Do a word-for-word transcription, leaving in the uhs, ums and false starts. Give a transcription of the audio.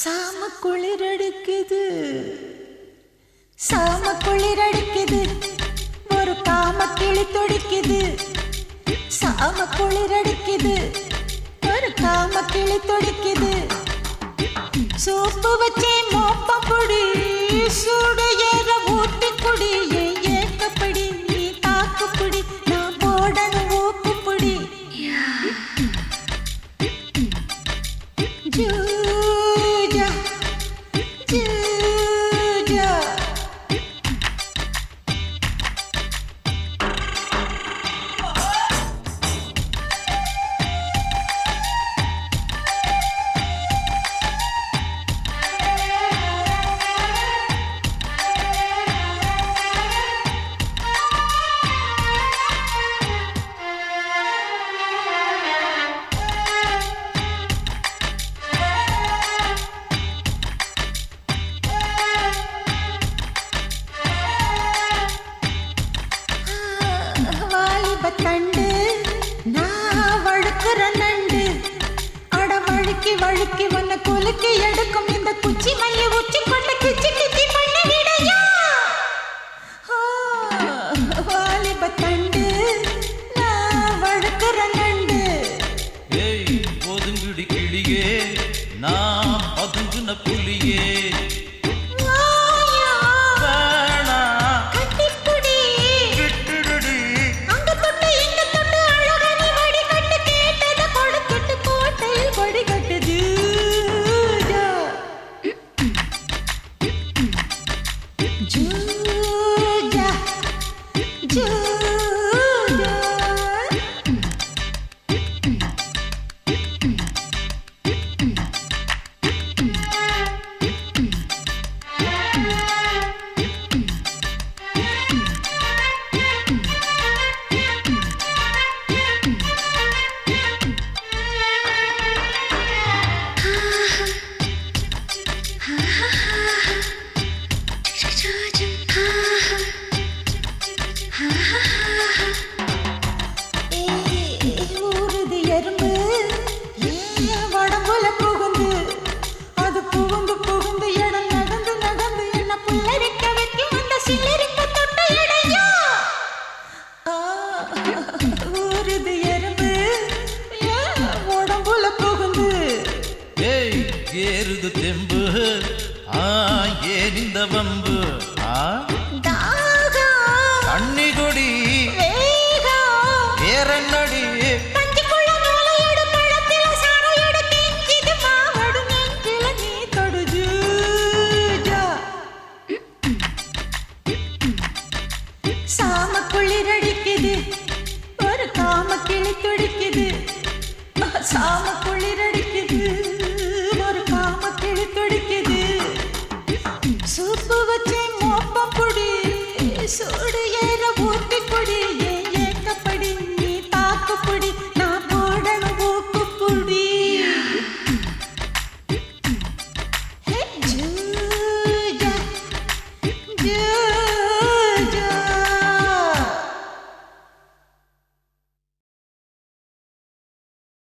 சாம குளிரடிக்குது சாம குளிரடிக்குது ஒரு காம கிளி துடிக்குது சாம குளிரடிக்குது ஒரு காம கிளி துடிக்குது சோப்பு வச்சே மோப்பம் குடி சூடு ஏற ஊட்டி குடி ஏக்கப்படி நீ தாக்குப்படி நான் போடணும் ஊக்குப்படி ஜூஜா ஜூஜா தண்டு நான் வழுக்குற நண்டு அட வழுக்கி வழுக்கி வந்த குலுக்கி எடுக்கும் இந்த குச்சி மல்லி உச்சி கொண்ட கிச்சி கிச்சி பண்ண விடையா வாலிப தண்டு நான் வழுக்குற நண்டு ஏய் ஒதுங்குடி கிளியே நான் பதுங்குன புலியே ஜூஜா ஜூஜா ஊருது எறும்பு ஏன் உடம்புல புகுந்து அது புகுந்து புகுந்து இடம் நடந்து நடந்து என்ன புல்லரிக்க வைக்கும் அந்த சில்லரிக்க தொட்ட இடையா ஊருது எறும்பு ஏன் உடம்புல புகுந்து ஏய் ஏறுது தெம்பு ஆ ஏன் இந்த வம்பு ஆ தண்ணி கொடி ஏறன்னடி பஞ்சுக்குள்ள மூளையோடு பழத்தில சாரையோடு கெஞ்சிது மாவடு நெஞ்சில நீ தொடு ஜூஜா சாம குளிரடிக்குது ஒரு காம கிளி துடிக்குது சாம